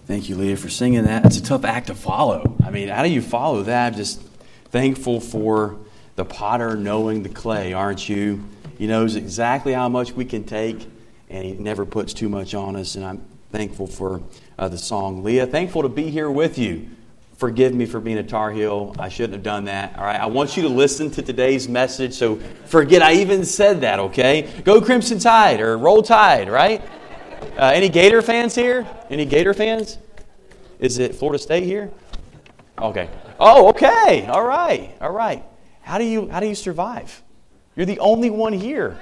Thank you, Leah, for singing that. It's a tough act to follow. I mean, how do you follow that? Just thankful for the potter knowing the clay, aren't you? He knows exactly how much we can take, and He never puts too much on us. And I'm thankful for the song. Leah, thankful to be here with you. Forgive me for being a Tar Heel. I shouldn't have done that. All right, I want you to listen to today's message, so forget I even said that, okay? Go Crimson Tide or Roll Tide, right? Any Gator fans here? Any Gator fans? Is it Florida State here? Okay. Oh, okay. All right. All right. How do you survive? You're the only one here.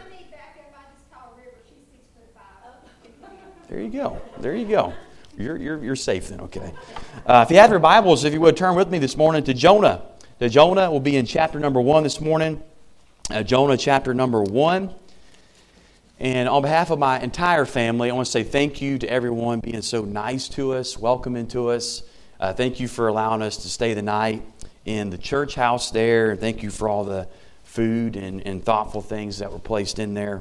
There you go. There you go. You're safe then. Okay. If you have your Bibles, if you would turn with me this morning to Jonah. Jonah will be in chapter number 1 this morning. Jonah chapter number 1. And on behalf of my entire family, I want to say thank you to everyone being so nice to us, welcoming to us. Thank you for allowing us to stay the night in the church house there. Thank you for all the food and thoughtful things that were placed in there.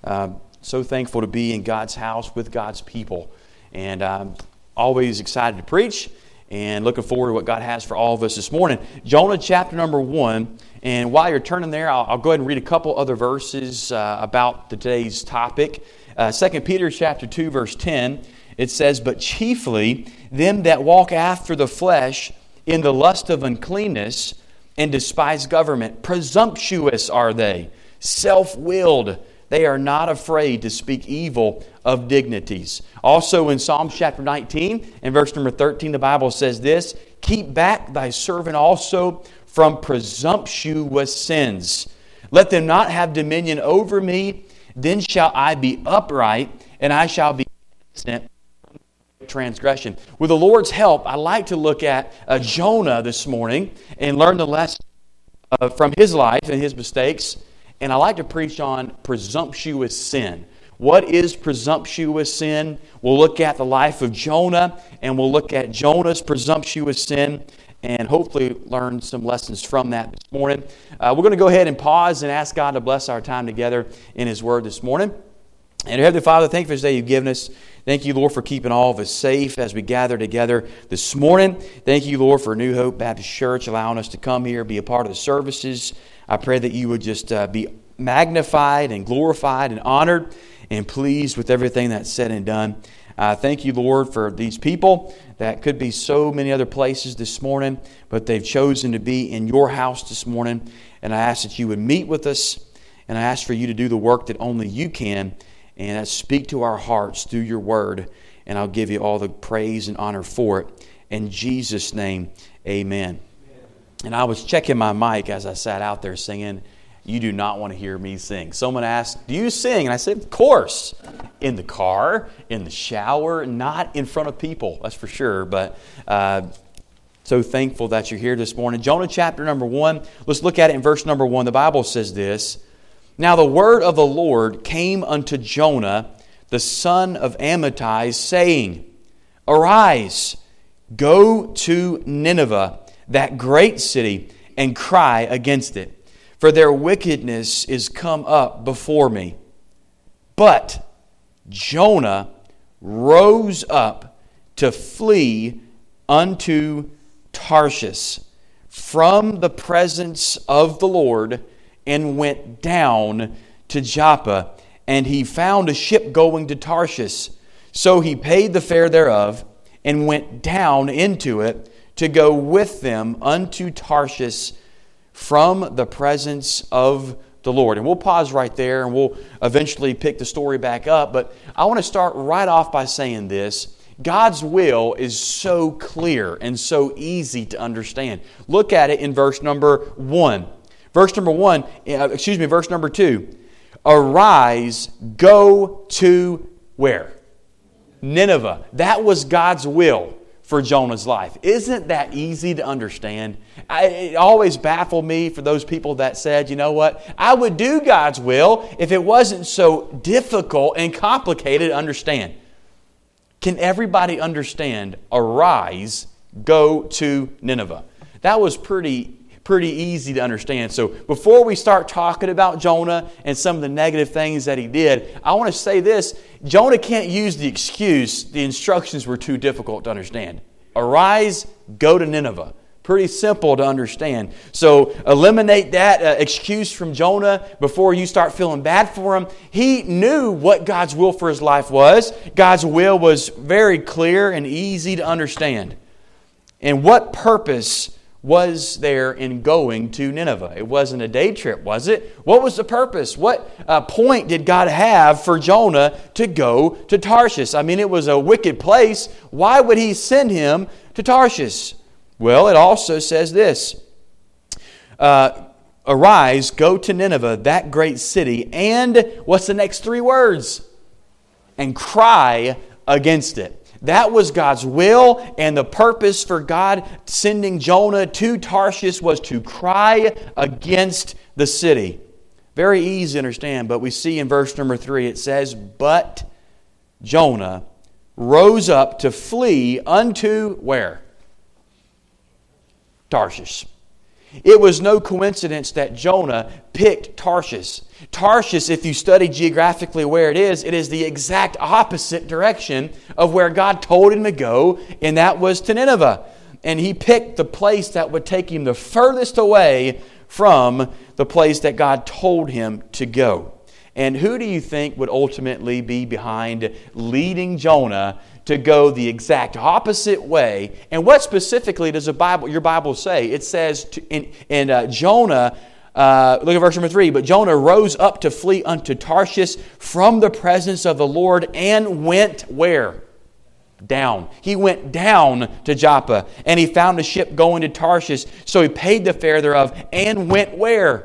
So thankful to be in God's house with God's people. And I'm always excited to preach and looking forward to what God has for all of us this morning. Jonah chapter number 1. And while you're turning there, I'll go ahead and read a couple other verses about today's topic. 2 Peter chapter 2, verse 10, it says, "But chiefly them that walk after the flesh in the lust of uncleanness and despise government. Presumptuous are they, self-willed. They are not afraid to speak evil of dignities." Also in Psalm chapter 19 and verse number 13, the Bible says this, "Keep back thy servant also from presumptuous sins. Let them not have dominion over me. Then shall I be upright, and I shall be innocent of transgression." With the Lord's help, I'd like to look at Jonah this morning and learn the lesson from his life and his mistakes. And I like to preach on presumptuous sin. What is presumptuous sin? We'll look at the life of Jonah, and we'll look at Jonah's presumptuous sin, and hopefully learn some lessons from that this morning. We're going to go ahead and pause and ask God to bless our time together in His Word this morning. And Heavenly Father, thank you for this day you've given us. Thank you, Lord, for keeping all of us safe as we gather together this morning. Thank you, Lord, for New Hope Baptist Church, allowing us to come here, be a part of the services. I pray that you would just be magnified and glorified and honored and pleased with everything that's said and done. Thank you, Lord, for these people that could be so many other places this morning, but they've chosen to be in your house this morning. And I ask that you would meet with us, and I ask for you to do the work that only you can, and that speak to our hearts through your word. And I'll give you all the praise and honor for it. In Jesus' name, amen. And I was checking my mic as I sat out there singing. You do not want to hear me sing. Someone asked, "Do you sing?" And I said, "Of course." In the car, in the shower, not in front of people, that's for sure. But so thankful that you're here this morning. Jonah chapter number 1. Let's look at it in verse number 1. The Bible says this, "Now the word of the Lord came unto Jonah, the son of Amittai, saying, Arise, go to Nineveh, that great city, and cry against it. For their wickedness is come up before me." But Jonah rose up to flee unto Tarshish from the presence of the Lord, and went down to Joppa. And he found a ship going to Tarshish. So he paid the fare thereof, and went down into it to go with them unto Tarshish from the presence of the Lord. And we'll pause right there, and we'll eventually pick the story back up. But I want to start right off by saying this. God's will is so clear and so easy to understand. Look at it in verse number 1. Verse number 2. "Arise, go to" where? Nineveh. That was God's will for Jonah's life. Isn't that easy to understand? It always baffled me for those people that said, you know what, I would do God's will if it wasn't so difficult and complicated to understand. Can everybody understand, arise, go to Nineveh? That was pretty pretty easy to understand. So before we start talking about Jonah and some of the negative things that he did, I want to say this. Jonah can't use the excuse, the instructions were too difficult to understand. Arise, go to Nineveh. Pretty simple to understand. So eliminate that excuse from Jonah before you start feeling bad for him. He knew what God's will for his life was. God's will was very clear and easy to understand. And what purpose was there in going to Nineveh? It wasn't a day trip, was it? What was the purpose? What point did God have for Jonah to go to Tarshish? I mean, it was a wicked place. Why would He send him to Tarshish? Well, it also says this. Arise, go to Nineveh, that great city, and what's the next three words? And cry against it. That was God's will, and the purpose for God sending Jonah to Tarshish was to cry against the city. Very easy to understand, but we see in verse number 3, it says, but Jonah rose up to flee unto where? Tarshish. It was no coincidence that Jonah picked Tarshish. Tarshish, if you study geographically where it is the exact opposite direction of where God told him to go, and that was to Nineveh. And he picked the place that would take him the furthest away from the place that God told him to go. And who do you think would ultimately be behind leading Jonah to go the exact opposite way? And what specifically does your Bible say? It says in Jonah, look at verse number 3. But Jonah rose up to flee unto Tarshish from the presence of the Lord and went where? Down. He went down to Joppa, and he found a ship going to Tarshish. So he paid the fare thereof and went where?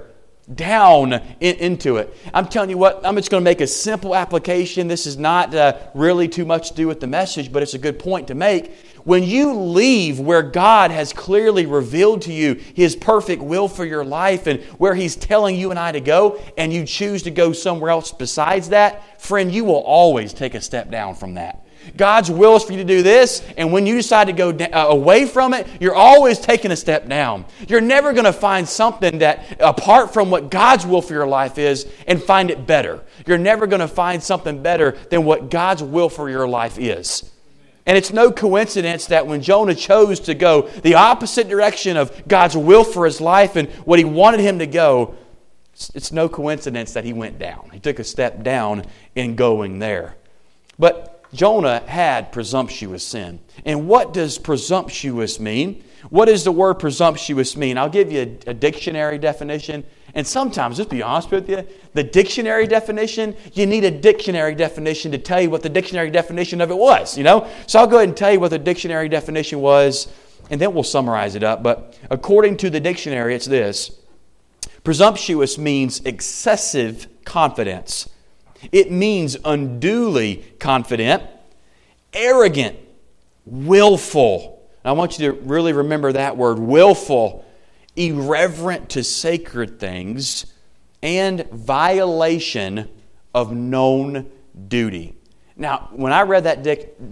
Down into it. I'm telling you what, I'm just going to make a simple application. This is not really too much to do with the message, but it's a good point to make. When you leave where God has clearly revealed to you His perfect will for your life and where He's telling you and I to go, and you choose to go somewhere else besides that, friend, you will always take a step down from that. God's will is for you to do this, and when you decide to go away from it, you're always taking a step down. You're never going to find something that, apart from what God's will for your life is, and find it better. You're never going to find something better than what God's will for your life is. And it's no coincidence that when Jonah chose to go the opposite direction of God's will for his life and what He wanted him to go, it's no coincidence that he went down. He took a step down in going there. But Jonah had presumptuous sin. And what does presumptuous mean? What does the word presumptuous mean? I'll give you a dictionary definition. And sometimes, just be honest with you, the dictionary definition, you need a dictionary definition to tell you what the dictionary definition of it was, you know? So I'll go ahead and tell you what the dictionary definition was, and then we'll summarize it up. But according to the dictionary, it's this. Presumptuous means excessive confidence. It means unduly confident, arrogant, willful. I want you to really remember that word, willful, irreverent to sacred things, and violation of known duty. Now, when I read that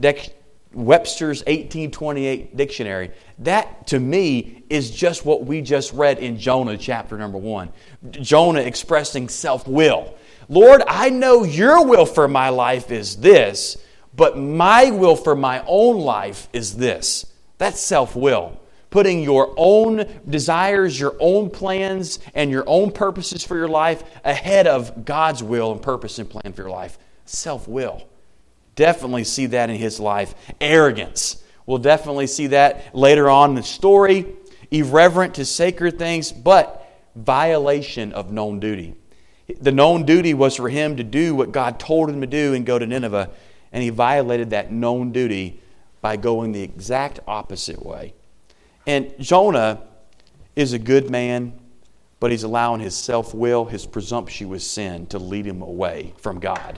Webster's 1828 dictionary, that to me is just what we just read in Jonah chapter number 1. Jonah expressing self-will. Lord, I know your will for my life is this, but my will for my own life is this. That's self-will. Putting your own desires, your own plans, and your own purposes for your life ahead of God's will and purpose and plan for your life. Self-will. Definitely see that in his life. Arrogance. We'll definitely see that later on in the story. Irreverent to sacred things, but violation of known duty. The known duty was for him to do what God told him to do and go to Nineveh, and he violated that known duty by going the exact opposite way. And Jonah is a good man, but he's allowing his self-will, his presumptuous sin to lead him away from God.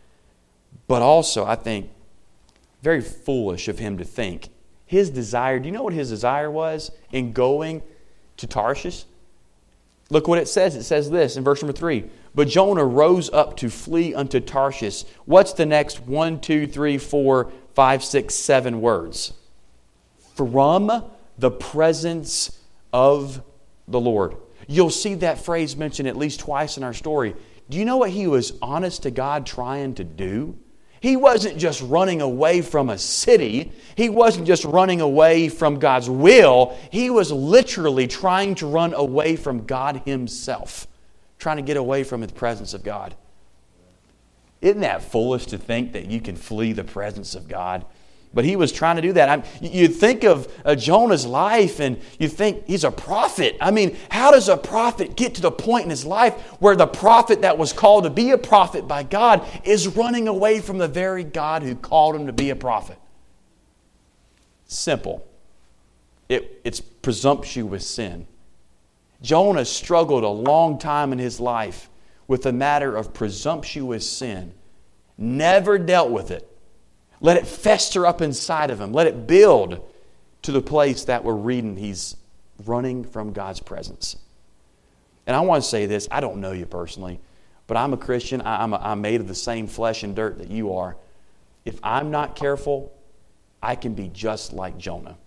But also, I think, very foolish of him to think his desire, do you know what his desire was in going to Tarshish? Look what it says. It says this in verse number 3. But Jonah rose up to flee unto Tarshish. What's the next 1, 2, 3, 4, 5, 6, 7 words? From the presence of the Lord. You'll see that phrase mentioned at least twice in our story. Do you know what he was honest to God trying to do? He wasn't just running away from a city. He wasn't just running away from God's will. He was literally trying to run away from God Himself. Trying to get away from the presence of God. Isn't that foolish to think that you can flee the presence of God? But he was trying to do that. You think of Jonah's life and you think he's a prophet. I mean, how does a prophet get to the point in his life where the prophet that was called to be a prophet by God is running away from the very God who called him to be a prophet? Simple. It's presumptuous sin. Jonah struggled a long time in his life with the matter of presumptuous sin. Never dealt with it. Let it fester up inside of him. Let it build to the place that we're reading he's running from God's presence. And I want to say this. I don't know you personally, but I'm a Christian. I'm made of the same flesh and dirt that you are. If I'm not careful, I can be just like Jonah.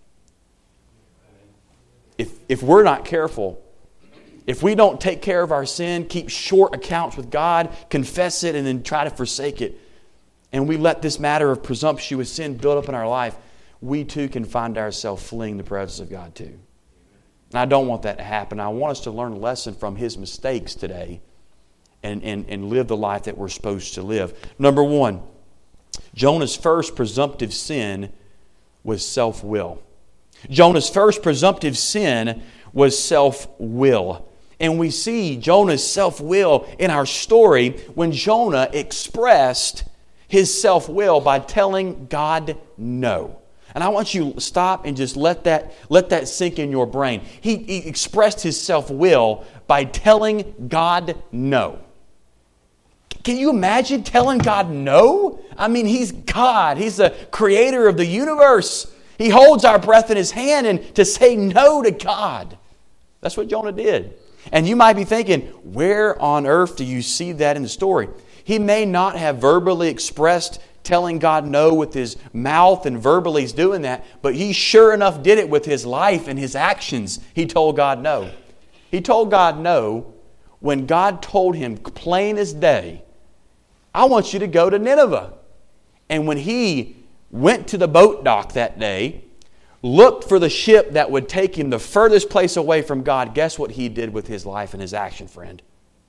If we're not careful, if we don't take care of our sin, keep short accounts with God, confess it, and then try to forsake it, and we let this matter of presumptuous sin build up in our life, we too can find ourselves fleeing the presence of God too. And I don't want that to happen. I want us to learn a lesson from his mistakes today and live the life that we're supposed to live. Number one, Jonah's first presumptive sin was self-will. Jonah's first presumptive sin was self-will. And we see Jonah's self-will in our story when Jonah expressed his self-will by telling God no. And I want you to stop and just let that sink in your brain. He expressed his self-will by telling God no. Can you imagine telling God no? I mean, He's God. He's the creator of the universe. He holds our breath in His hand, and to say no to God, that's what Jonah did. And you might be thinking, where on earth do you see that in the story? He may not have verbally expressed telling God no with his mouth and verbally he's doing that, but he sure enough did it with his life and his actions. He told God no. He told God no when God told him plain as day, I want you to go to Nineveh. And when he went to the boat dock that day, looked for the ship that would take him the furthest place away from God, guess what he did with his life and his action, friend?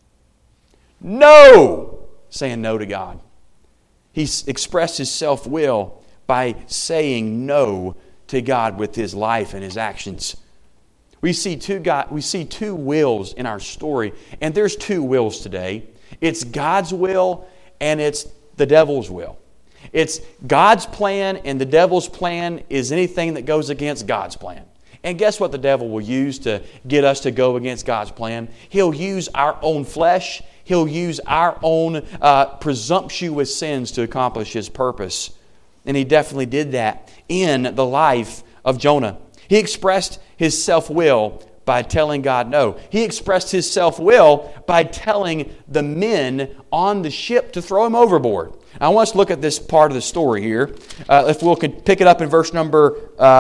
No! Saying no to God. He expressed his self-will by saying no to God with his life and his actions. We see two wills in our story, and there's two wills today. It's God's will and it's the devil's will. It's God's plan, and the devil's plan is anything that goes against God's plan. And guess what the devil will use to get us to go against God's plan? He'll use our own flesh. He'll use our own presumptuous sins to accomplish his purpose. And he definitely did that in the life of Jonah. He expressed his self-will by telling God no. He expressed his self-will by telling the men on the ship to throw him overboard. I want us to look at this part of the story here. If we'll pick it up in verse number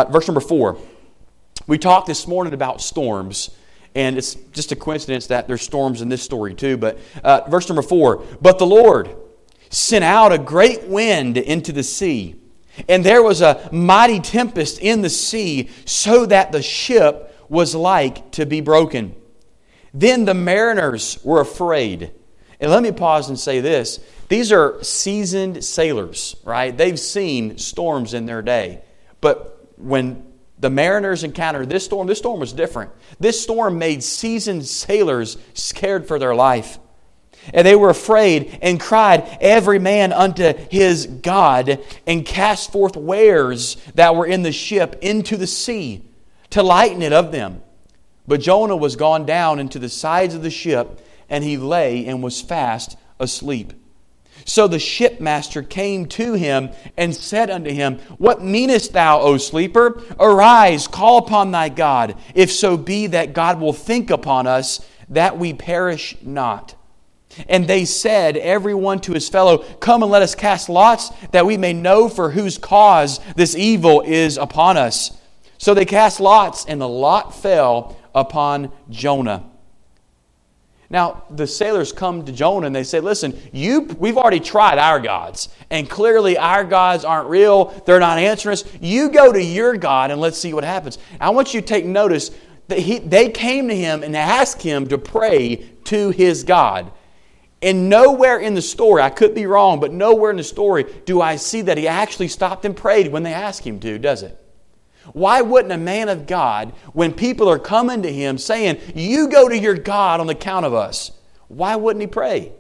4. We talked this morning about storms. And it's just a coincidence that there's storms in this story too. But verse number 4. But the Lord sent out a great wind into the sea, and there was a mighty tempest in the sea, so that the ship was like to be broken. Then the mariners were afraid. And let me pause and say this. These are seasoned sailors, right? They've seen storms in their day. But when the mariners encountered this storm was different. This storm made seasoned sailors scared for their life. And they were afraid and cried every man unto his God, and cast forth wares that were in the ship into the sea to lighten it of them. But Jonah was gone down into the sides of the ship, and he lay and was fast asleep. So the shipmaster came to him and said unto him, What meanest thou, O sleeper? Arise, call upon thy God, if so be that God will think upon us, that we perish not. And they said, every one to his fellow, Come and let us cast lots, that we may know for whose cause this evil is upon us. So they cast lots, and the lot fell upon Jonah. Now, the sailors come to Jonah and they say, listen, we've already tried our gods, and clearly our gods aren't real. They're not answering us. You go to your God and let's see what happens. I want you to take notice that they came to him and asked him to pray to his God. And nowhere in the story, I could be wrong, but nowhere in the story do I see that he actually stopped and prayed when they asked him to, does it? Why wouldn't a man of God, when people are coming to him saying, you go to your God on the count of us, why wouldn't he pray?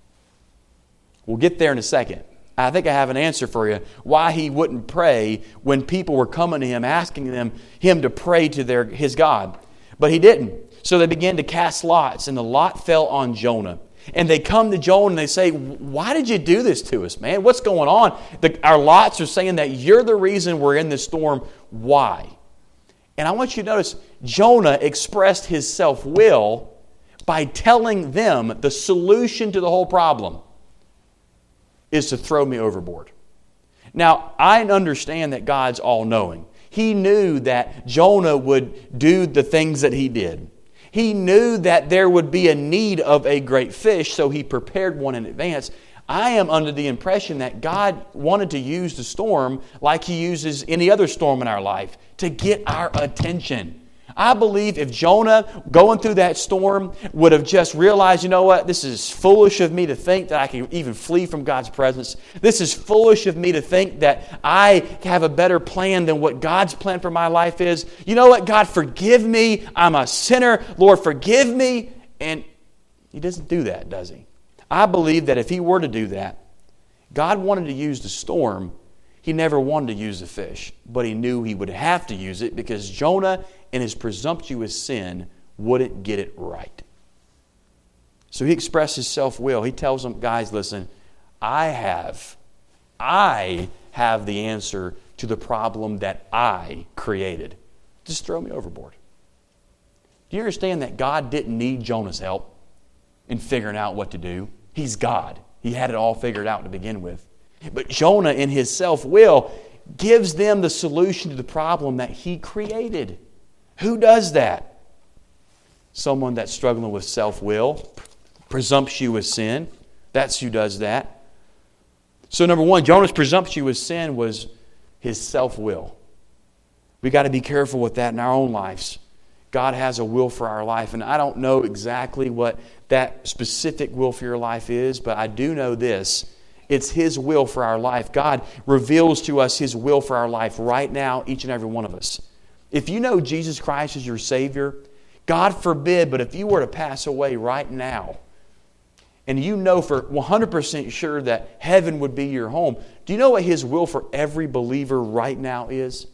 We'll get there in a second. I think I have an answer for you why he wouldn't pray when people were coming to him asking him to pray to his God. But he didn't. So they began to cast lots, and the lot fell on Jonah. And they come to Jonah and they say, why did you do this to us, man? What's going on? Our lots are saying that you're the reason we're in this storm. Why? And I want you to notice, Jonah expressed his self-will by telling them the solution to the whole problem is to throw me overboard. Now, I understand that God's all-knowing. He knew that Jonah would do the things that he did. He knew that there would be a need of a great fish, so he prepared one in advance. I am under the impression that God wanted to use the storm like He uses any other storm in our life to get our attention. I believe if Jonah, going through that storm, would have just realized, you know what, this is foolish of me to think that I can even flee from God's presence. This is foolish of me to think that I have a better plan than what God's plan for my life is. You know what, God, forgive me. I'm a sinner. Lord, forgive me. And He doesn't do that, does He? I believe that if He were to do that, God wanted to use the storm. He never wanted to use the fish, but He knew He would have to use it because Jonah, in his presumptuous sin, wouldn't get it right. So he expressed his self-will. He tells them, guys, listen, I have the answer to the problem that I created. Just throw me overboard. Do you understand that God didn't need Jonah's help in figuring out what to do? He's God. He had it all figured out to begin with. But Jonah, in his self-will, gives them the solution to the problem that he created. Who does that? Someone that's struggling with self-will, presumptuous sin. That's who does that. So number one, Jonah's presumptuous sin was his self-will. We've got to be careful with that in our own lives. God has a will for our life, and I don't know exactly what that specific will for your life is, but I do know this. It's His will for our life. God reveals to us His will for our life right now, each and every one of us. If you know Jesus Christ as your Savior, God forbid, but if you were to pass away right now, and you know for 100% sure that heaven would be your home, do you know what His will for every believer right now is?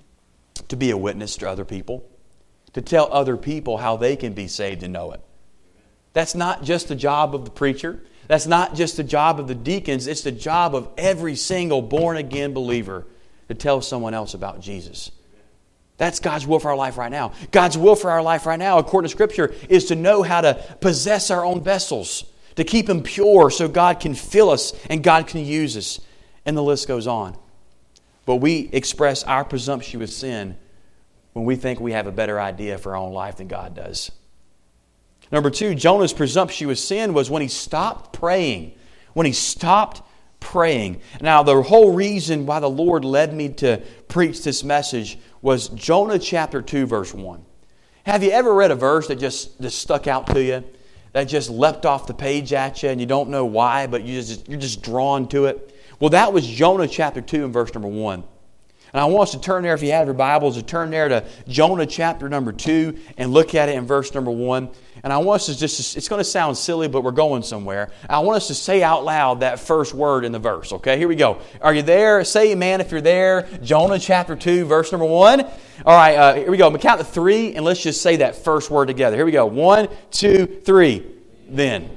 To be a witness to other people. To tell other people how they can be saved and know it. That's not just the job of the preacher. That's not just the job of the deacons. It's the job of every single born-again believer to tell someone else about Jesus. That's God's will for our life right now. God's will for our life right now, according to Scripture, is to know how to possess our own vessels, to keep them pure so God can fill us and God can use us. And the list goes on. But we express our presumptuous sin when we think we have a better idea for our own life than God does. Number two, Jonah's presumptuous sin was when he stopped praying. When he stopped praying. Now, the whole reason why the Lord led me to preach this message was Jonah chapter 2, verse 1. Have you ever read a verse that just stuck out to you? That just leapt off the page at you and you don't know why, but you're just drawn to it? Well, that was Jonah chapter 2 and verse number 1. And I want us to turn there, if you have your Bibles, to turn there to Jonah chapter number 2 and look at it in verse number 1. And I want us to it's going to sound silly, but we're going somewhere. I want us to say out loud that first word in the verse, okay? Here we go. Are you there? Say amen if you're there. Jonah chapter 2, verse number 1. All right, here we go. I'm going to count to 3, and let's just say that first word together. Here we go. 1, 2, 3. Then.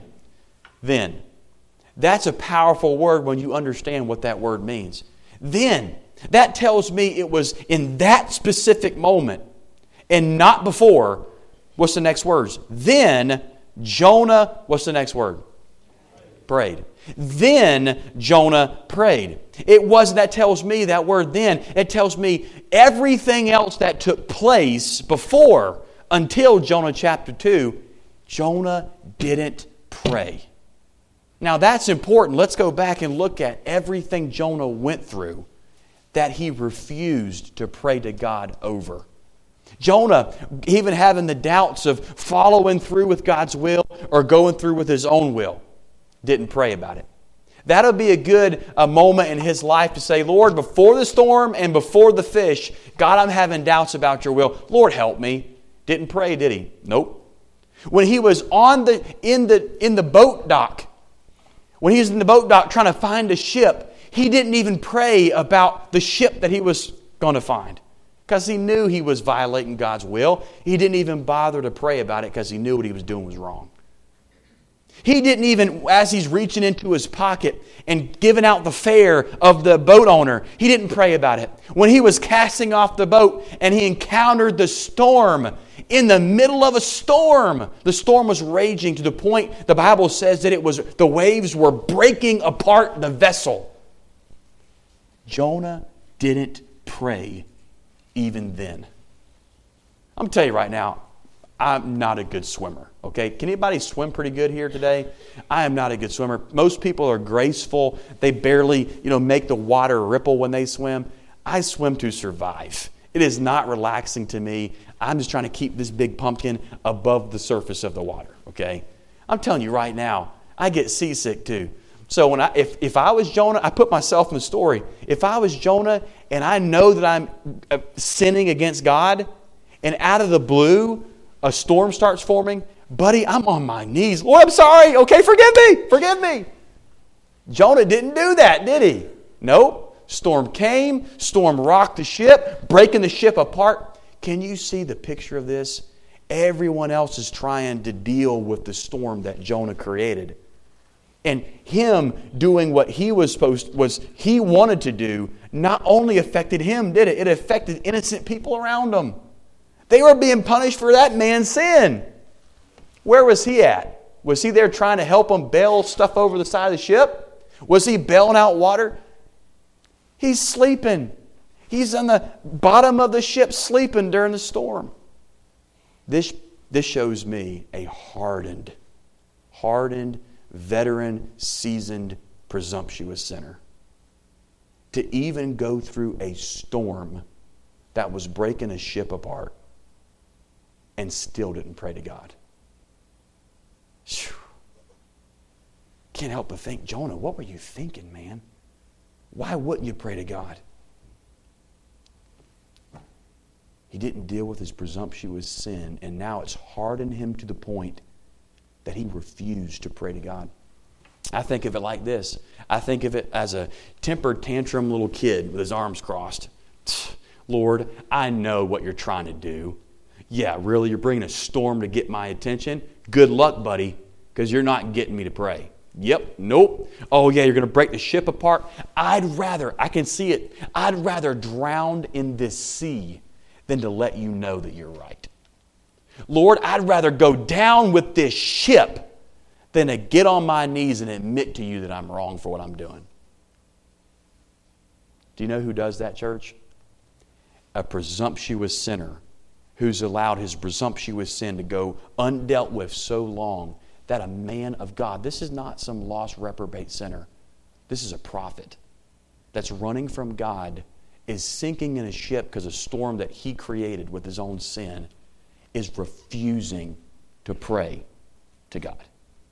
That's a powerful word when you understand what that word means. Then. That tells me it was in that specific moment and not before. What's the next words? Then Jonah, what's the next word? Prayed. Then Jonah prayed. It wasn't, that tells me, that word then, it tells me everything else that took place before until Jonah chapter 2, Jonah didn't pray. Now that's important. Let's go back and look at everything Jonah went through that he refused to pray to God over. Jonah, even having the doubts of following through with God's will or going through with his own will, didn't pray about it. That'll be a good moment in his life to say, Lord, before the storm and before the fish, God, I'm having doubts about your will. Lord, help me. Didn't pray, did he? Nope. When he was in the boat dock, when he was in the boat dock trying to find a ship, he didn't even pray about the ship that he was going to find because he knew he was violating God's will. He didn't even bother to pray about it because he knew what he was doing was wrong. He didn't even, as he's reaching into his pocket and giving out the fare of the boat owner, he didn't pray about it. When he was casting off the boat and he encountered the storm, in the middle of a storm, the storm was raging to the point, the Bible says that the waves were breaking apart the vessel. Jonah didn't pray even then. I'm going to tell you right now, I'm not a good swimmer, okay? Can anybody swim pretty good here today? I am not a good swimmer. Most people are graceful. They barely, make the water ripple when they swim. I swim to survive. It is not relaxing to me. I'm just trying to keep this big pumpkin above the surface of the water, okay? I'm telling you right now, I get seasick too. So if I was Jonah, I put myself in the story. If I was Jonah and I know that I'm sinning against God, and out of the blue, a storm starts forming, buddy, I'm on my knees. Lord, I'm sorry. Okay, forgive me. Jonah didn't do that, did he? Nope. Storm came. Storm rocked the ship, breaking the ship apart. Can you see the picture of this? Everyone else is trying to deal with the storm that Jonah created. And him doing what he he wanted to do not only affected him, did it? It affected innocent people around him. They were being punished for that man's sin. Where was he at? Was he there trying to help them bail stuff over the side of the ship? Was he bailing out water? He's sleeping. He's on the bottom of the ship sleeping during the storm. This shows me a hardened, veteran, seasoned, presumptuous sinner. To even go through a storm that was breaking a ship apart and still didn't pray to God. Whew. Can't help but think, Jonah, what were you thinking, man? Why wouldn't you pray to God? He didn't deal with his presumptuous sin, and now it's hardened him to the point that he refused to pray to God. I think of it like this. I think of it as a tempered tantrum little kid with his arms crossed. Lord, I know what you're trying to do. Yeah, really, you're bringing a storm to get my attention? Good luck, buddy, because you're not getting me to pray. Yep, nope. Oh yeah, you're going to break the ship apart? I can see it, I'd rather drown in this sea than to let you know that you're right. Lord, I'd rather go down with this ship than to get on my knees and admit to you that I'm wrong for what I'm doing. Do you know who does that, church? A presumptuous sinner who's allowed his presumptuous sin to go undealt with so long that a man of God, this is not some lost reprobate sinner, this is a prophet that's running from God, is sinking in a ship because of a storm that he created with his own sin, is refusing to pray to God.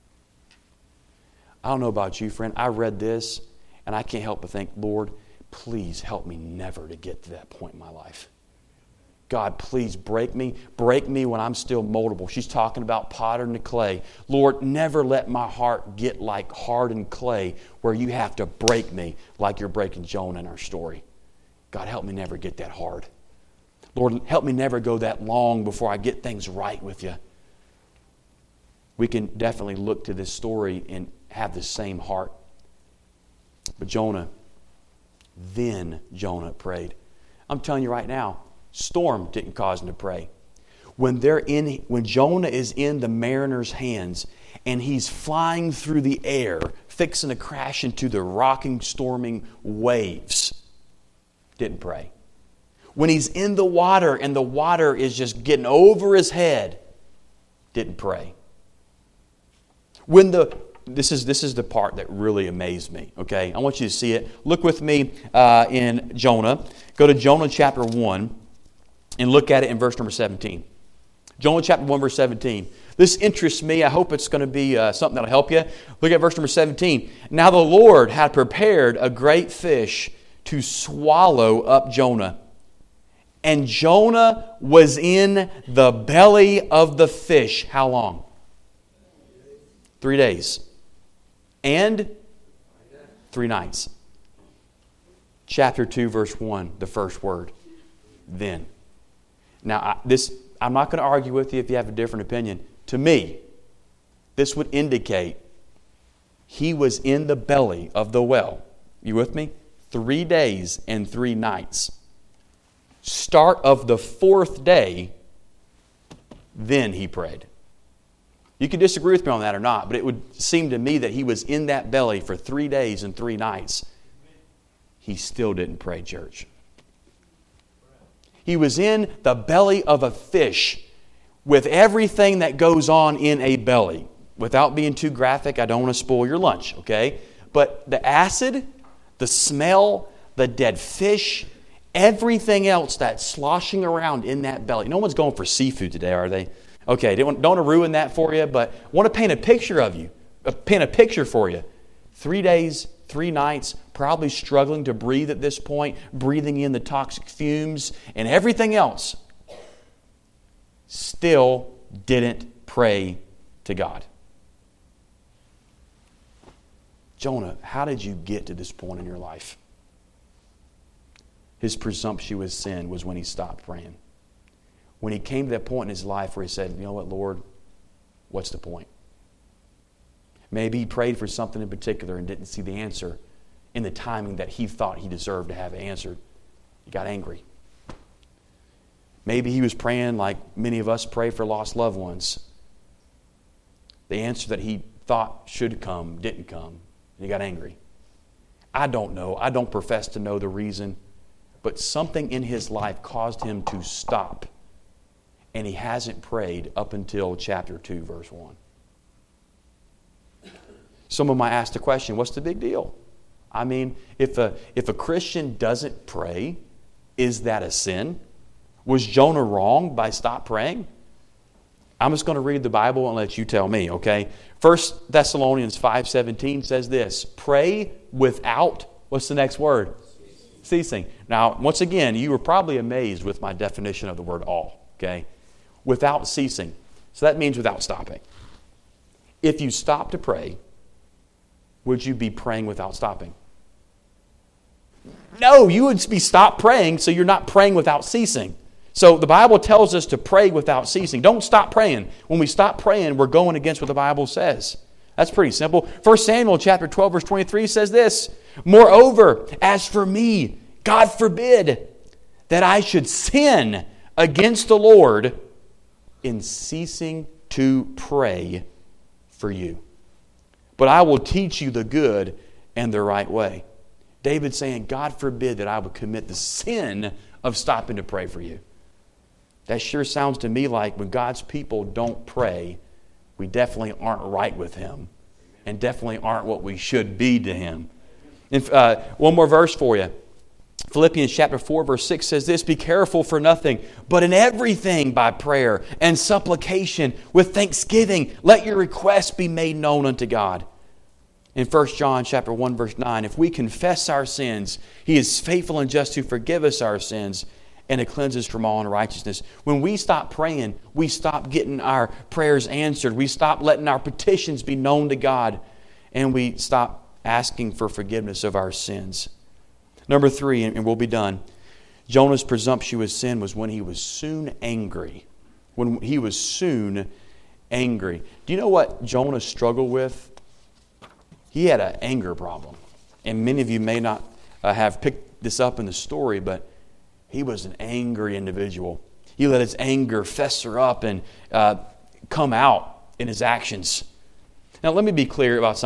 I don't know about you, friend. I read this and I can't help but think, Lord, please help me never to get to that point in my life. God, please break me when I'm still moldable. She's talking about pottery and clay. Lord, never let my heart get like hardened clay where you have to break me like you're breaking Jonah in our story. God, help me never get that hard. Lord, help me never go that long before I get things right with you. We can definitely look to this story and have the same heart. But Jonah prayed. I'm telling you right now, storm didn't cause him to pray. When Jonah is in the mariner's hands and he's flying through the air, fixing to crash into the rocking, storming waves, didn't pray. when he's in the water and the water is just getting over his head, didn't pray. This is the part that really amazed me, okay? I want you to see it. Look with me in Jonah. Go to Jonah chapter 1 and look at it in verse number 17. Jonah chapter 1, verse 17. This interests me. I hope it's going to be something that'll help you. Look at verse number 17. Now the Lord had prepared a great fish to swallow up Jonah. And Jonah was in the belly of the fish. How long? 3 days. And 3 nights. Chapter 2, verse 1, the first word. Then. Now, I'm not going to argue with you if you have a different opinion. To me, this would indicate he was in the belly of the well. You with me? 3 days and 3 nights. Start of the 4th day, then he prayed. You can disagree with me on that or not, but it would seem to me that he was in that belly for 3 days and 3 nights. He still didn't pray, church. He was in the belly of a fish with everything that goes on in a belly. Without being too graphic, I don't want to spoil your lunch, okay? But the acid, the smell, the dead fish, everything else that's sloshing around in that belly. No one's going for seafood today, are they? Okay, don't want to ruin that for you, but I want to paint a picture of you. Paint a picture for you. 3 days, 3 nights, probably struggling to breathe at this point, breathing in the toxic fumes and everything else. Still didn't pray to God. Jonah, how did you get to this point in your life? His presumptuous sin was when he stopped praying. When he came to that point in his life where he said, you know what, Lord, what's the point? Maybe he prayed for something in particular and didn't see the answer in the timing that he thought he deserved to have it answered. He got angry. Maybe he was praying like many of us pray for lost loved ones. The answer that he thought should come didn't come, and he got angry. I don't know. I don't profess to know the reason, but something in his life caused him to stop, and he hasn't prayed up until chapter 2, verse 1. Someone might ask the question, what's the big deal? I mean, if a Christian doesn't pray, is that a sin? Was Jonah wrong by stop praying? I'm just going to read the Bible and let you tell me, okay? 1 Thessalonians 5:17 says this, pray without, what's the next word? Ceasing. Now, once again, you were probably amazed with my definition of the word all, okay? Without ceasing. So that means without stopping. If you stop to pray, would you be praying without stopping? No, you would be stopped praying, so you're not praying without ceasing. So the Bible tells us to pray without ceasing. Don't stop praying. When we stop praying, we're going against what the Bible says. That's pretty simple. 1 Samuel chapter 12, verse 23 says this, moreover, as for me, God forbid that I should sin against the Lord in ceasing to pray for you. But I will teach you the good and the right way. David's saying, God forbid that I would commit the sin of stopping to pray for you. That sure sounds to me like when God's people don't pray, we definitely aren't right with Him and definitely aren't what we should be to Him. And, one more verse for you. Philippians chapter 4 verse 6 says this, be careful for nothing, but in everything by prayer and supplication with thanksgiving, let your requests be made known unto God. In 1 John chapter 1 verse 9, if we confess our sins, He is faithful and just to forgive us our sins and to cleanse us from all unrighteousness. When we stop praying, we stop getting our prayers answered. We stop letting our petitions be known to God, and we stop asking for forgiveness of our sins. Number 3, and we'll be done. Jonah's presumptuous sin was when he was soon angry. When he was soon angry. Do you know what Jonah struggled with? He had an anger problem. And many of you may not have picked this up in the story, but he was an angry individual. He let his anger fester up and come out in his actions. Now, let me be clear about something.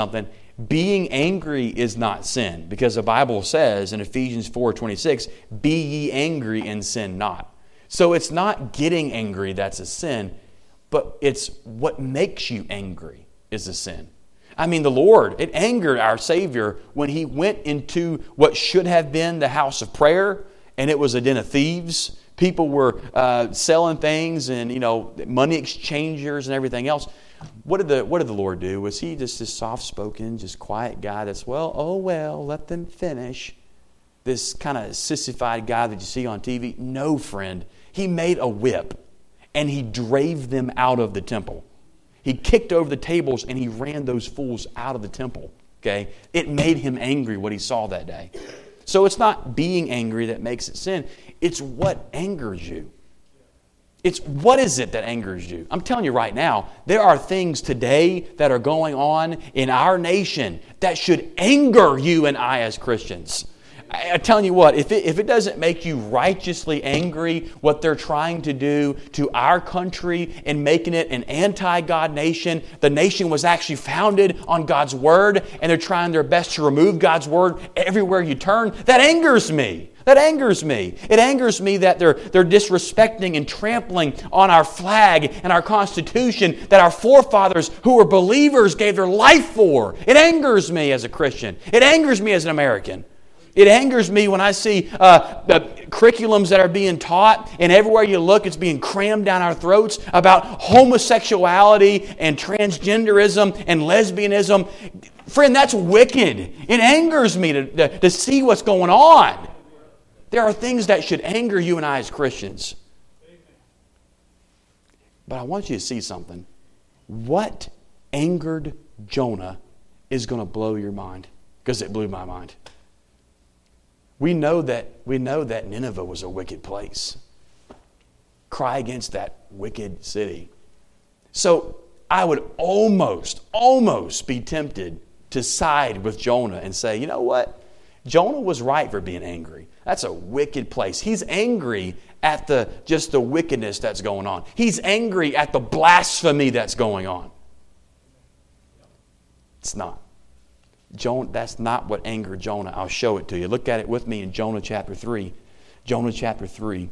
being angry is not sin, because the Bible says in Ephesians 4:26, be ye angry and sin not. So it's not getting angry that's a sin, but it's what makes you angry is a sin. I mean, the Lord, it angered our Savior when He went into what should have been the house of prayer, and it was a den of thieves. People were selling things and, money exchangers and everything else. What did the Lord do? Was He just this soft-spoken, just quiet guy that's, let them finish? This kind of sissified guy that you see on TV? No, friend. He made a whip and He drave them out of the temple. He kicked over the tables and He ran those fools out of the temple. Okay? It made Him angry what He saw that day. So it's not being angry that makes it sin. It's what angers you. It's what is it that angers you? I'm telling you right now, there are things today that are going on in our nation that should anger you and I as Christians. I'm telling you what, if it doesn't make you righteously angry what they're trying to do to our country and making it an anti-God nation, the nation was actually founded on God's Word and they're trying their best to remove God's Word everywhere you turn, that angers me. That angers me. It angers me that they're disrespecting and trampling on our flag and our Constitution that our forefathers who were believers gave their life for. It angers me as a Christian. It angers me as an American. It angers me when I see the curriculums that are being taught, and everywhere you look, it's being crammed down our throats about homosexuality and transgenderism and lesbianism. Friend, that's wicked. It angers me to see what's going on. There are things that should anger you and I as Christians. But I want you to see something. What angered Jonah is going to blow your mind, because it blew my mind. We know that Nineveh was a wicked place. Cry against that wicked city. So I would almost be tempted to side with Jonah and say, you know what? Jonah was right for being angry. That's a wicked place. He's angry at just the wickedness that's going on. He's angry at the blasphemy that's going on. It's not. That's not what angered Jonah. I'll show it to you. Look at it with me in Jonah chapter 3. Jonah chapter 3.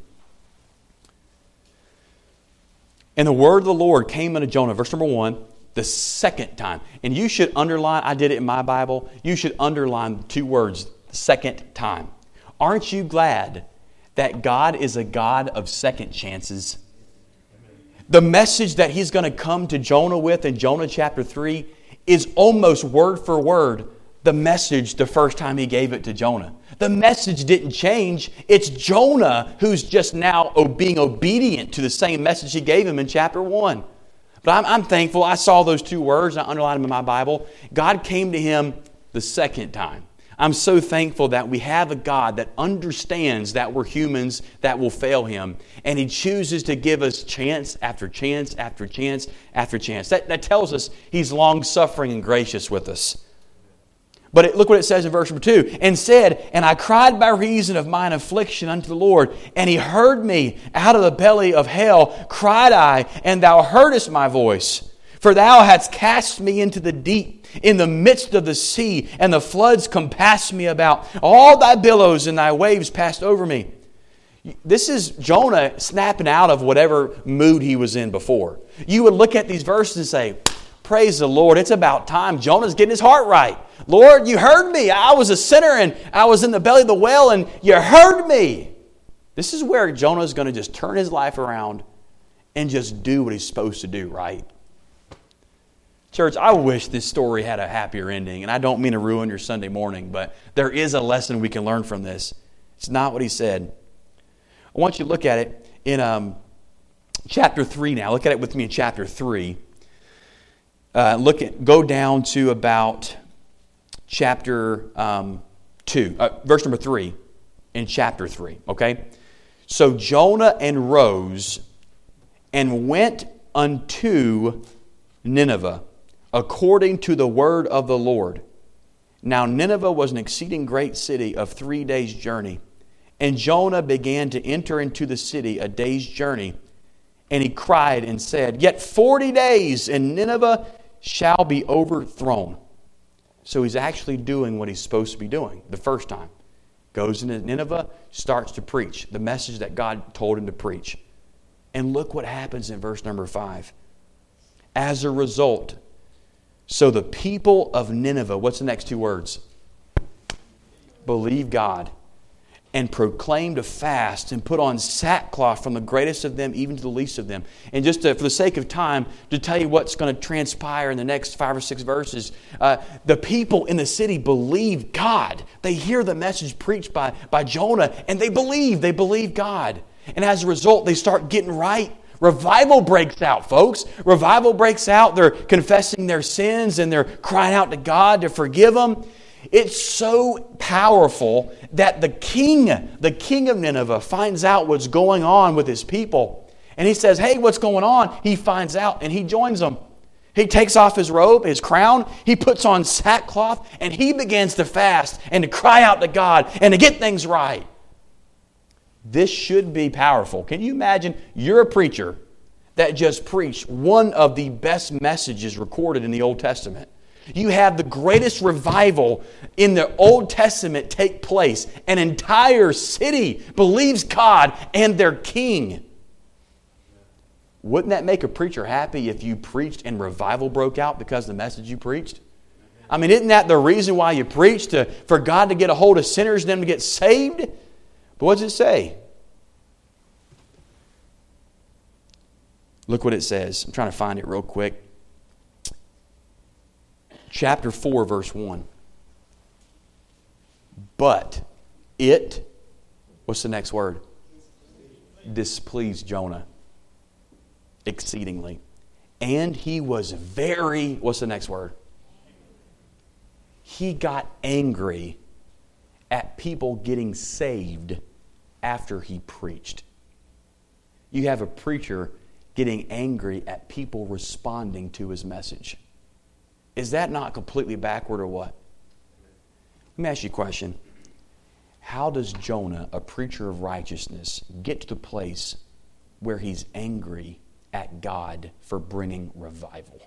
And the word of the Lord came unto Jonah, verse number 1, the second time. And you should underline, I did it in my Bible, you should underline the two words, second time. Aren't you glad that God is a God of second chances? The message that He's going to come to Jonah with in Jonah chapter 3 is almost word for word the message the first time He gave it to Jonah. The message didn't change. It's Jonah who's just now being obedient to the same message He gave him in chapter 1. But I'm thankful. I saw those two words. I underlined them in my Bible. God came to him the second time. I'm so thankful that we have a God that understands that we're humans that will fail Him. And He chooses to give us chance after chance after chance after chance. That tells us He's long-suffering and gracious with us. But look what it says in verse number 2. And said, and I cried by reason of mine affliction unto the Lord, and He heard me out of the belly of hell, cried I, and Thou heardest my voice. For Thou hadst cast me into the deep, in the midst of the sea, and the floods compassed me about. All Thy billows and Thy waves passed over me. This is Jonah snapping out of whatever mood he was in before. You would look at these verses and say, praise the Lord, it's about time. Jonah's getting his heart right. Lord, You heard me. I was a sinner and I was in the belly of the whale and You heard me. This is where Jonah's going to just turn his life around and just do what he's supposed to do, right? Church, I wish this story had a happier ending, and I don't mean to ruin your Sunday morning, but there is a lesson we can learn from this. It's not what he said. I want you to look at it in chapter 3 now. Look at it with me in chapter 3. Go down to about chapter 2, verse number 3 in chapter 3, okay? So Jonah arose and went unto Nineveh, according to the word of the Lord. Now Nineveh was an exceeding great city of 3 days' journey. And Jonah began to enter into the city a day's journey. And he cried and said, Yet 40 days, and Nineveh shall be overthrown. So he's actually doing what he's supposed to be doing the first time. Goes into Nineveh, starts to preach the message that God told him to preach. And look what happens in verse number 5. As a result, so the people of Nineveh, what's the next two words? Believe God and proclaimed a fast and put on sackcloth from the greatest of them even to the least of them. And just for the sake of time, to tell you what's going to transpire in the next 5 or 6 verses, the people in the city believe God. They hear the message preached by Jonah and they believe God. And as a result, they start getting right. Revival breaks out, folks. Revival breaks out. They're confessing their sins and they're crying out to God to forgive them. It's so powerful that the king of Nineveh finds out what's going on with his people. And he says, hey, what's going on? He finds out and he joins them. He takes off his robe, his crown, he puts on sackcloth, and he begins to fast and to cry out to God and to get things right. This should be powerful. Can you imagine you're a preacher that just preached one of the best messages recorded in the Old Testament? You have the greatest revival in the Old Testament take place. An entire city believes God and their king. Wouldn't that make a preacher happy if you preached and revival broke out because of the message you preached? I mean, isn't that the reason why you preach? For God to get a hold of sinners and them to get saved? But what does it say? Look what it says. I'm trying to find it real quick. Chapter 4, verse 1. But it, what's the next word? Displeased Jonah exceedingly. And he was very, what's the next word? He got angry at people getting saved after he preached. You have a preacher getting angry at people responding to his message. Is that not completely backward or what? Let me ask you a question. How does Jonah, a preacher of righteousness, get to the place where he's angry at God for bringing revival?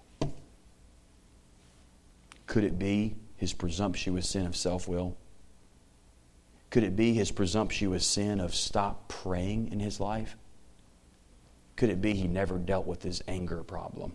Could it be his presumptuous sin of self-will? Could it be his presumptuous sin of stop praying in his life? Could it be he never dealt with his anger problem?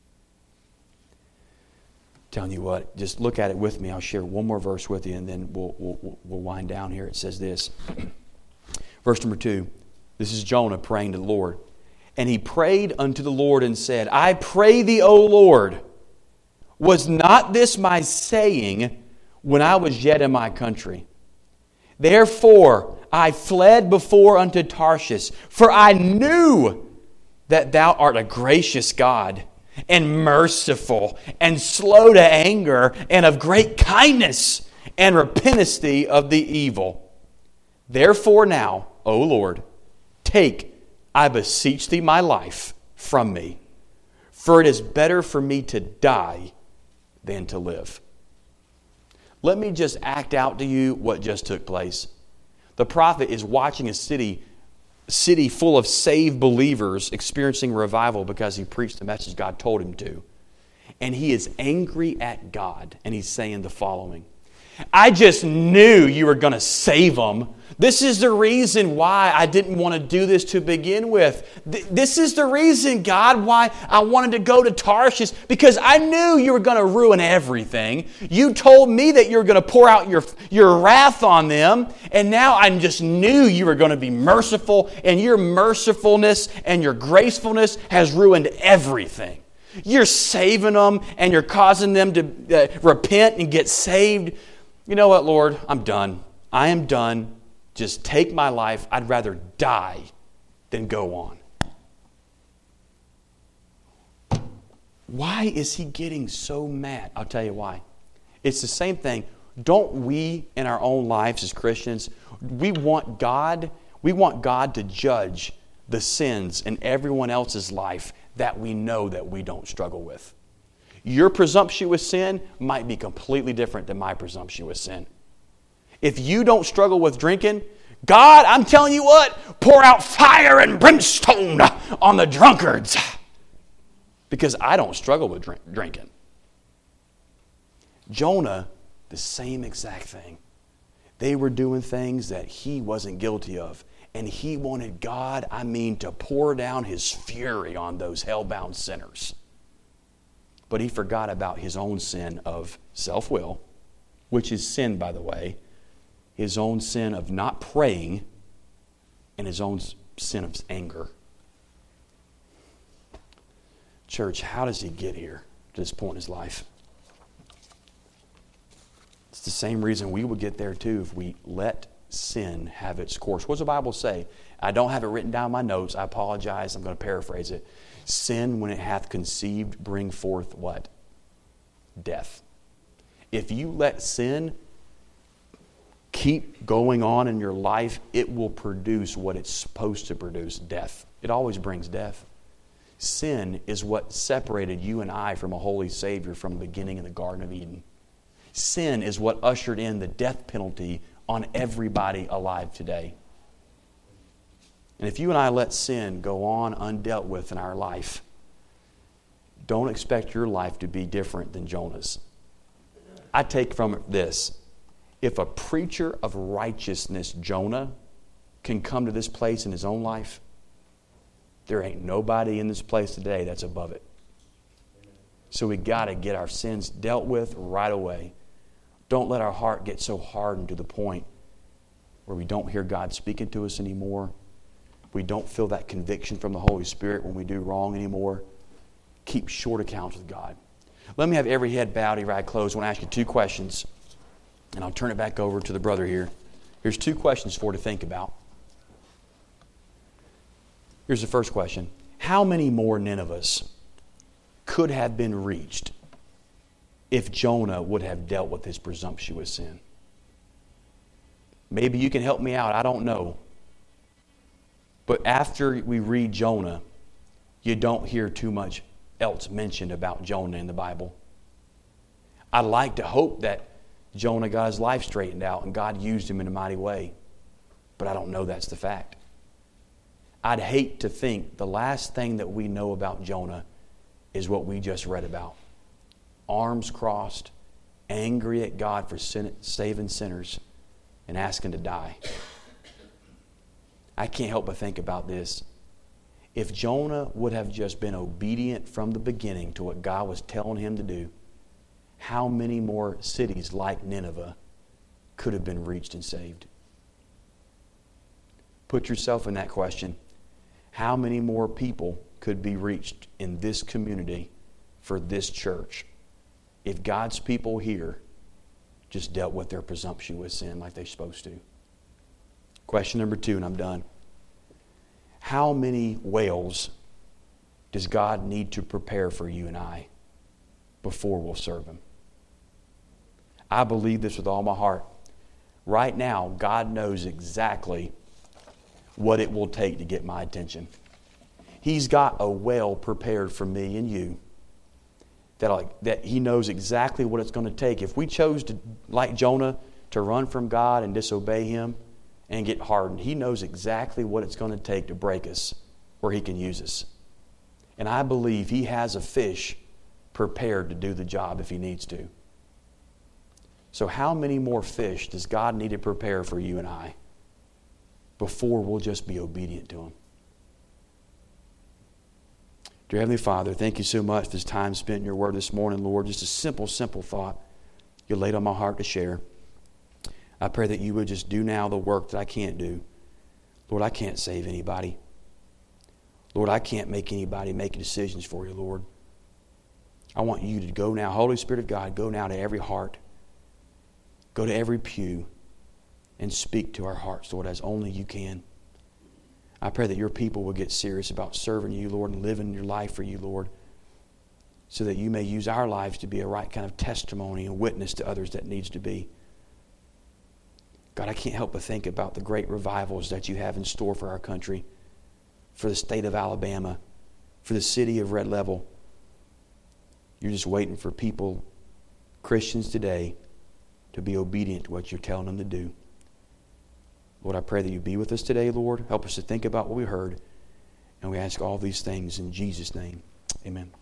Telling you what, just look at it with me. I'll share one more verse with you and then we'll wind down here. It says this. Verse number 2. This is Jonah praying to the Lord. And he prayed unto the Lord and said, I pray thee, O Lord, was not this my saying when I was yet in my country? Therefore I fled before unto Tarshish, for I knew that thou art a gracious God, and merciful, and slow to anger, and of great kindness, and repentest thee of the evil. Therefore now, O Lord, take, I beseech thee, my life from me, for it is better for me to die than to live. Let me just act out to you what just took place. The prophet is watching a city full of saved believers experiencing revival because he preached the message God told him to. And he is angry at God. And he's saying the following. I just knew you were going to save them. This is the reason why I didn't want to do this to begin with. This is the reason, God, why I wanted to go to Tarshish, because I knew you were going to ruin everything. You told me that you were going to pour out your wrath on them, and now I just knew you were going to be merciful, and your mercifulness and your gracefulness has ruined everything. You're saving them, and you're causing them to repent and get saved. You know what, Lord? I'm done. I am done. Just take my life. I'd rather die than go on. Why is he getting so mad? I'll tell you why. It's the same thing. Don't we, in our own lives as Christians, we want God to judge the sins in everyone else's life that we know that we don't struggle with. Your presumptuous sin might be completely different than my presumptuous sin. If you don't struggle with drinking, God, I'm telling you what, pour out fire and brimstone on the drunkards. Because I don't struggle with drinking. Jonah, the same exact thing. They were doing things that he wasn't guilty of. And he wanted God, to pour down his fury on those hell-bound sinners. But he forgot about his own sin of self-will, which is sin, by the way. His own sin of not praying, and his own sin of anger. Church, how does he get here to this point in his life? It's the same reason we would get there too if we let sin have its course. What does the Bible say? I don't have it written down in my notes. I apologize. I'm going to paraphrase it. Sin, when it hath conceived, bring forth what? Death. If you let sin keep going on in your life, it will produce what it's supposed to produce, death. It always brings death. Sin is what separated you and I from a holy Savior from the beginning in the Garden of Eden. Sin is what ushered in the death penalty on everybody alive today. And if you and I let sin go on undealt with in our life, don't expect your life to be different than Jonah's. I take from it this. If a preacher of righteousness, Jonah, can come to this place in his own life, there ain't nobody in this place today that's above it. So we got to get our sins dealt with right away. Don't let our heart get so hardened to the point where we don't hear God speaking to us anymore. We don't feel that conviction from the Holy Spirit when we do wrong anymore. Keep short accounts with God. Let me have every head bowed, every eye closed. I want to ask you two questions, and I'll turn it back over to the brother here. Here's two questions for you to think about. Here's the first question. How many more Ninevehs could have been reached if Jonah would have dealt with his presumptuous sin? Maybe you can help me out. I don't know. But after we read Jonah, you don't hear too much else mentioned about Jonah in the Bible. I'd like to hope that Jonah got his life straightened out and God used him in a mighty way. But I don't know that's the fact. I'd hate to think the last thing that we know about Jonah is what we just read about. Arms crossed, angry at God for saving sinners and asking to die. I can't help but think about this. If Jonah would have just been obedient from the beginning to what God was telling him to do, how many more cities like Nineveh could have been reached and saved? Put yourself in that question. How many more people could be reached in this community for this church if God's people here just dealt with their presumptuous sin like they're supposed to? Question number 2, and I'm done. How many whales does God need to prepare for you and I before we'll serve Him? I believe this with all my heart. Right now, God knows exactly what it will take to get my attention. He's got a whale prepared for me and you that He knows exactly what it's going to take. If we chose to, like Jonah, to run from God and disobey Him and get hardened, He knows exactly what it's going to take to break us where He can use us. And I believe He has a fish prepared to do the job if He needs to. So how many more fish does God need to prepare for you and I before we'll just be obedient to Him? Dear Heavenly Father, thank you so much for this time spent in your word this morning, Lord. Just a simple thought you laid on my heart to share. I pray that you would just do now the work that I can't do. Lord, I can't save anybody. Lord, I can't make anybody make decisions for you, Lord. I want you to go now. Holy Spirit of God, go now to every heart. Go to every pew and speak to our hearts, Lord, as only you can. I pray that your people will get serious about serving you, Lord, and living your life for you, Lord, so that you may use our lives to be a right kind of testimony and witness to others that needs to be. God, I can't help but think about the great revivals that you have in store for our country, for the state of Alabama, for the city of Red Level. You're just waiting for people, Christians today, to be obedient to what you're telling them to do. Lord, I pray that you be with us today, Lord. Help us to think about what we heard. And we ask all these things in Jesus' name. Amen.